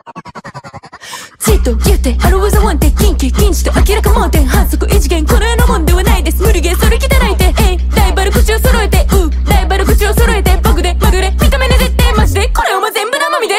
じっと言ってハローザワンってキンキ禁止と明らか盲点反則異次元この世のもんではないです無理ゲーそれ汚いてライバル口を揃えてライバル口を揃えて僕でまぐれ見た目ね絶対マジでこれお前全部生身で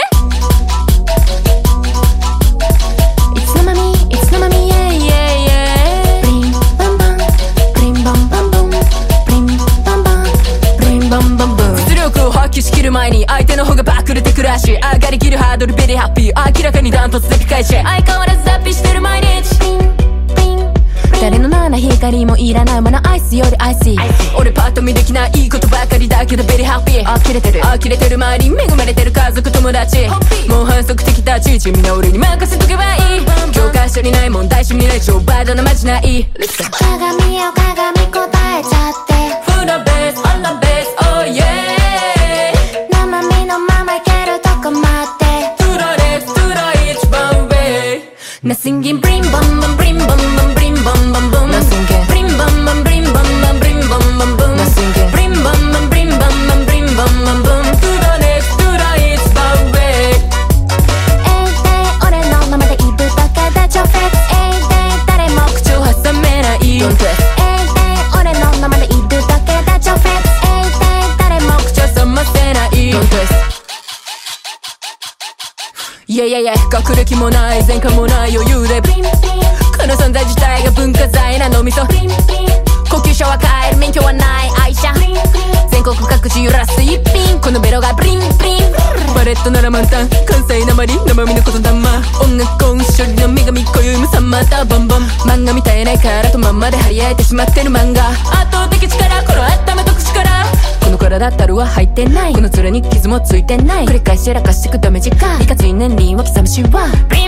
いつのまみいつのまみイェイイェイイェイブリンバンバンブリンバンバンバンブリンバンバンブリンバンバンバン実力を発揮しきる前に相手の方がバックルで暮らし上がりきるハードルベリーハッピー明らかにダントツでピカイチ相変わらず脱皮してる毎日誰の七光もいらないものアイスよりアイスイ俺パッと見できないいいことばかりだけどベリーハッピー呆れてる呆れてる周りに恵まれてる家族友達もう反則的立ち位置みんな俺に任せとけばいい教科書にない問題シミュレーションバードなまじない鏡よ鏡答えちゃってフラベースアラベースoh yeah生身のままいけるとこ待ってトゥラレッツトゥラ一番上Nothing in brim bum bum brim bum bum brim bum bum bum Nothing in brim bum bum brim bum bum brim bum bum bum Nothing in brim bum bum brim bum bum brim bum bum bum To the next to the east the way 俺のままでいるだけで超フレックス誰も口を挟めない Don't twist 俺のままでいるだけで超フレックス誰も口を挟ませない Don't twist Yeah yeah yeah 学歴もない前科もない余裕でこの存在自体が文化財な脳みそ高級車は買える免許はない愛車全国各地揺らす一品このベロがブリンブリンバレットなら満タン関西なまり生身のことだま音楽コン処理の女神こゆむさんまたボンボン漫画みたいないからとまんまで張り合えてしまってる漫画圧倒的力この頭と口からこの体たるは入ってないこの面に傷もついてない繰り返しやらかしてくダメ時間いかつい年輪は刻むしは